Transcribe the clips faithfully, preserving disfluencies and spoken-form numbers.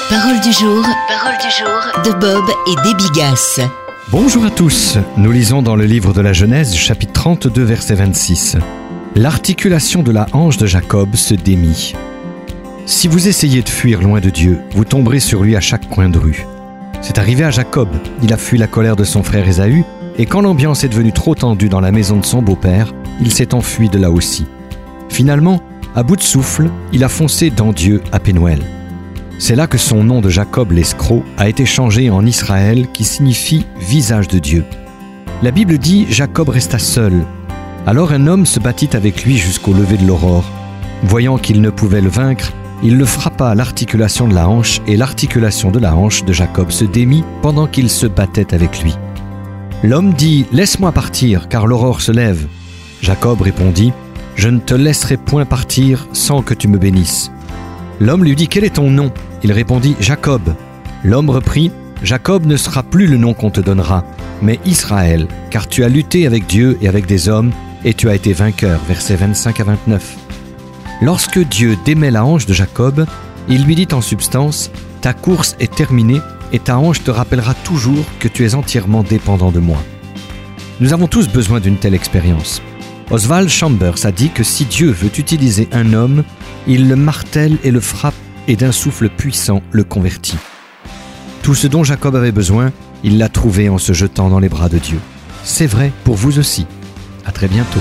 Parole du jour, parole du jour de Bob et Debbie Gass. Bonjour à tous, nous lisons dans le livre de la Genèse, chapitre trente-deux, verset vingt-six. L'articulation de la hanche de Jacob se démit. Si vous essayez de fuir loin de Dieu, vous tomberez sur lui à chaque coin de rue. C'est arrivé à Jacob, il a fui la colère de son frère Ésaü, et quand l'ambiance est devenue trop tendue dans la maison de son beau-père, il s'est enfui de là aussi. Finalement, à bout de souffle, il a foncé dans Dieu à Pénuel. C'est là que son nom de Jacob l'escroc a été changé en Israël, qui signifie « visage de Dieu ». La Bible dit « Jacob resta seul ». Alors un homme se battit avec lui jusqu'au lever de l'aurore. Voyant qu'il ne pouvait le vaincre, il le frappa à l'articulation de la hanche, et l'articulation de la hanche de Jacob se démit pendant qu'il se battait avec lui. L'homme dit « Laisse-moi partir, car l'aurore se lève ». Jacob répondit « Je ne te laisserai point partir sans que tu me bénisses ». L'homme lui dit « Quel est ton nom ?» Il répondit « Jacob ». L'homme reprit « Jacob ne sera plus le nom qu'on te donnera, mais Israël, car tu as lutté avec Dieu et avec des hommes, et tu as été vainqueur. » Versets vingt-cinq à vingt-neuf. Lorsque Dieu démet la hanche de Jacob, il lui dit en substance « Ta course est terminée, et ta hanche te rappellera toujours que tu es entièrement dépendant de moi. » Nous avons tous besoin d'une telle expérience. Oswald Chambers a dit que si Dieu veut utiliser un homme, il le martèle et le frappe et d'un souffle puissant le convertit. Tout ce dont Jacob avait besoin, il l'a trouvé en se jetant dans les bras de Dieu. C'est vrai pour vous aussi. À très bientôt.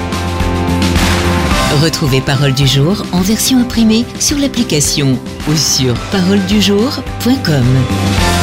Retrouvez Parole du jour en version imprimée sur l'application ou sur parole du jour point com.